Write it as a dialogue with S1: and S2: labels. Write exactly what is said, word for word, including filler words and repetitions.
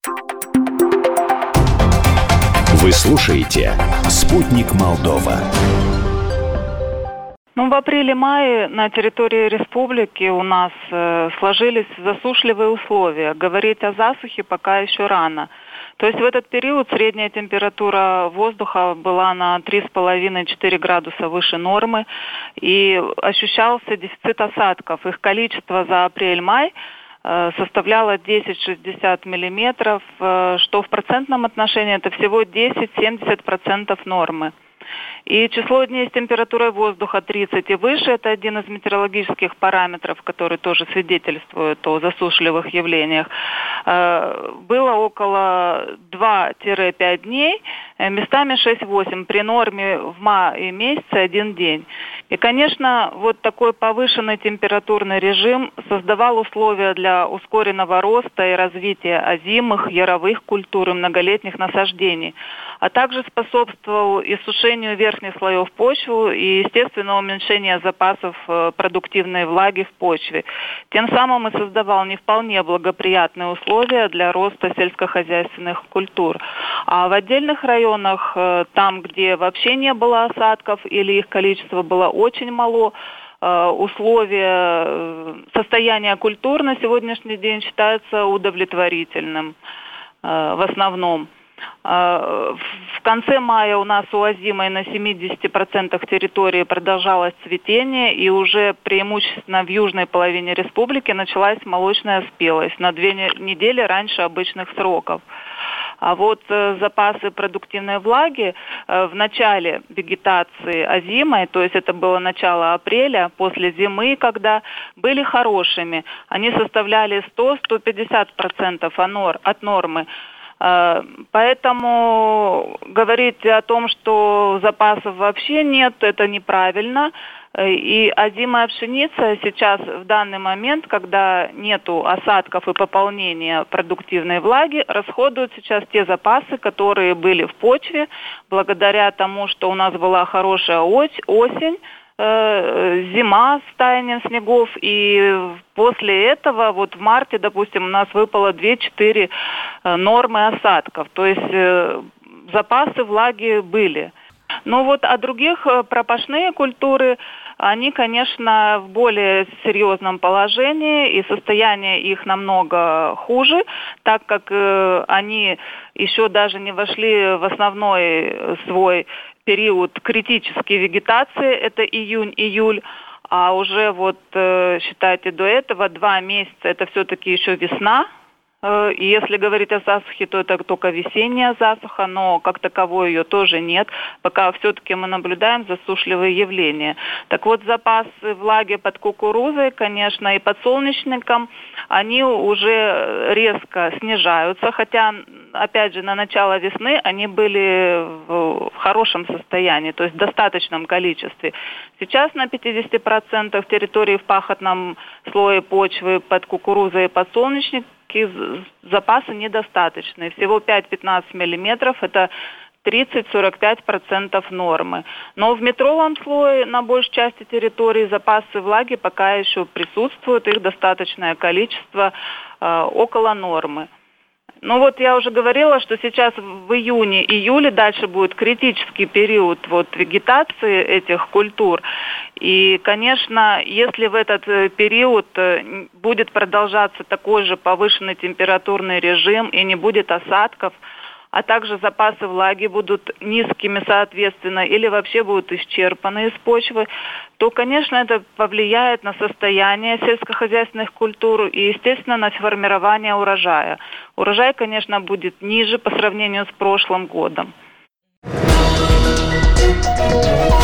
S1: Вы слушаете «Спутник Молдова».
S2: Ну, в апреле-мае на территории республики у нас э, сложились засушливые условия. Говорить о засухе пока еще рано. То есть в этот период средняя температура воздуха была на три с половиной - четыре градуса выше нормы. И ощущался дефицит осадков. Их количество за апрель-май э, составляло десять - шестьдесят миллиметров, э, что в процентном отношении это всего десять - семьдесят процентов нормы. И число дней с температурой воздуха тридцать и выше – это один из метеорологических параметров, который тоже свидетельствует о засушливых явлениях. Было около два-пять дней, местами шесть-восемь, при норме в мае месяце один день. И, конечно, вот такой повышенный температурный режим создавал условия для ускоренного роста и развития озимых, яровых культур и многолетних насаждений, а также способствовал иссушению верхних слоев почвы и, естественно, уменьшению запасов продуктивной влаги в почве. Тем самым и создавал не вполне благоприятные условия для роста сельскохозяйственных культур. А в отдельных районах, там, где вообще не было осадков или их количество было очень мало, условия, состояния культур на сегодняшний день считаются удовлетворительным в основном. В конце мая у нас у озимой на семьдесят процентов территории продолжалось цветение, и уже преимущественно в южной половине республики началась молочная спелость на две недели раньше обычных сроков. А вот э, запасы продуктивной влаги э, в начале вегетации озимой, то есть это было начало апреля, после зимы, когда были хорошими, они составляли сто - сто пятьдесят процентов от нормы. Поэтому говорить о том, что запасов вообще нет, это неправильно. И озимая пшеница сейчас в данный момент, когда нету осадков и пополнения продуктивной влаги, расходуют сейчас те запасы, которые были в почве, благодаря тому, что у нас была хорошая осень, зима с таянием снегов, и после этого вот в марте, допустим, у нас выпало две-четыре нормы осадков, то есть запасы влаги были. Ну вот, а других пропашные культуры, они, конечно, в более серьезном положении, и состояние их намного хуже, так как э, они еще даже не вошли в основной свой период критической вегетации, это июнь-июль, а уже вот, э, считайте, до этого два месяца, это все-таки еще весна. И если говорить о засухе, то это только весенняя засуха, но как таковой ее тоже нет. Пока все-таки мы наблюдаем засушливые явления. Так вот, запасы влаги под кукурузой, конечно, и подсолнечником, они уже резко снижаются. Хотя, опять же, на начало весны они были в хорошем состоянии, то есть в достаточном количестве. Сейчас на пятьдесят процентов территории в пахотном слое почвы под кукурузой и подсолнечником запасы недостаточные. Всего пять - пятнадцать миллиметров, это тридцать - сорок пять процентов нормы. Но в метровом слое на большей части территории запасы влаги пока еще присутствуют, их достаточное количество э, около нормы. Ну вот я уже говорила, что сейчас в июне-июле дальше будет критический период вот, вегетации этих культур. И, конечно, если в этот период будет продолжаться такой же повышенный температурный режим и не будет осадков, а также запасы влаги будут низкими, соответственно, или вообще будут исчерпаны из почвы, то, конечно, это повлияет на состояние сельскохозяйственных культур и, естественно, на формирование урожая. Урожай, конечно, будет ниже по сравнению с прошлым годом.